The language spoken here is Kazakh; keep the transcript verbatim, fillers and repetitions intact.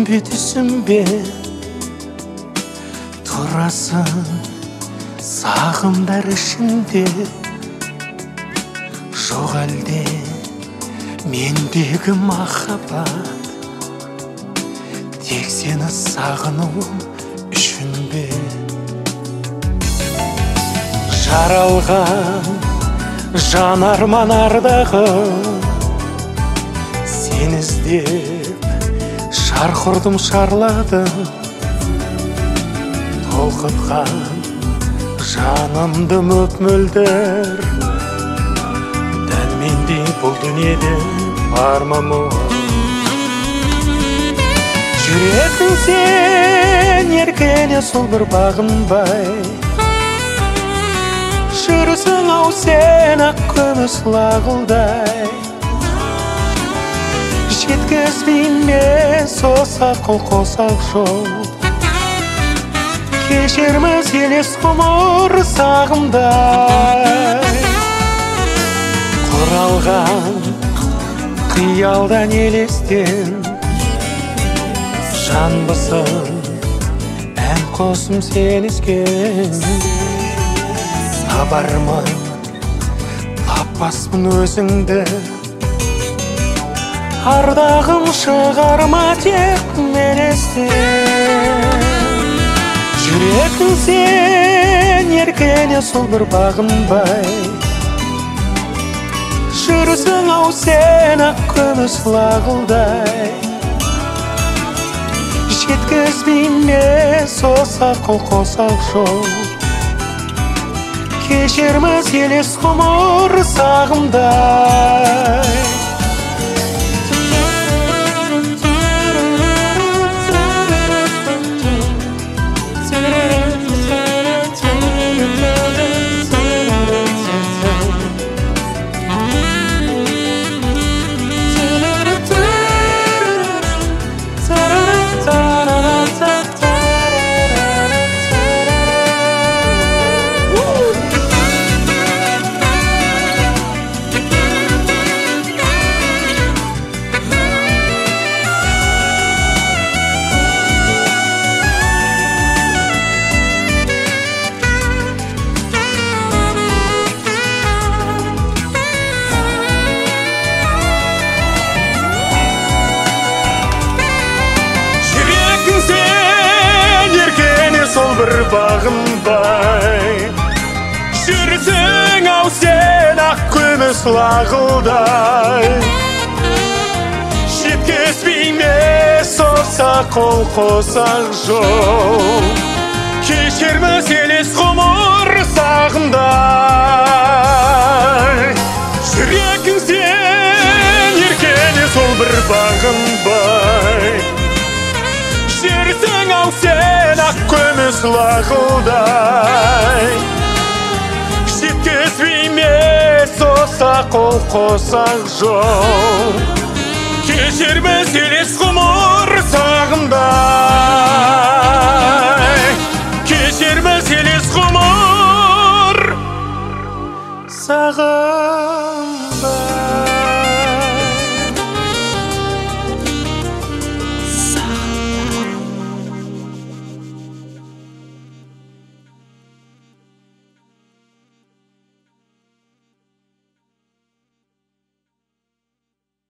түсінбе түсінбе тұрасың сағымдар ішінде, жоқ әлде мендегі махаббат тек сені сағынуым үшін бе? Жаралған жанар манардағы сен іздеп шарқ ұрдым шарладым, толқытқан жанымды мөп-мөлдір. Дәл мендей бұл дүниеде бар ма мұң? Жүрегің сен еркене сол бір бағынбай, жүрсің ау сен ақ күміс лағылдай. Жеткізбейме сосақ қол қосақ жол, кешерміз елес ғұмыр сағымдай. Құралған қиялдан елестен, жанбысың ән қосым сен ескен. Табармын таппаспын өзіңді, ардағым шығарма тек мен естен. Жүрегің сен еркене сол бір бағынбай, жүрсің ау сен ақ күміс лағылдай. Жеткізбейме сосақ қол қосақ жол, кешерміз елес ғұмыр сағымдай. Сол бір бағынбай, жүрсің ау сен ақ күміс лағылдай. Жеткізбейме сосақ қол қосақ жол, кешерміз елес ғұмыр сағымдай. Жүрегің сен еркене сол бір бағынбай, жүрсің ау сен ақ күміс лағылдай. Жеткізбейме сосақ қол қосақ жол, кешерміз елес ғұмыр сағымдай. Кешерміз елес ғұмыр сағым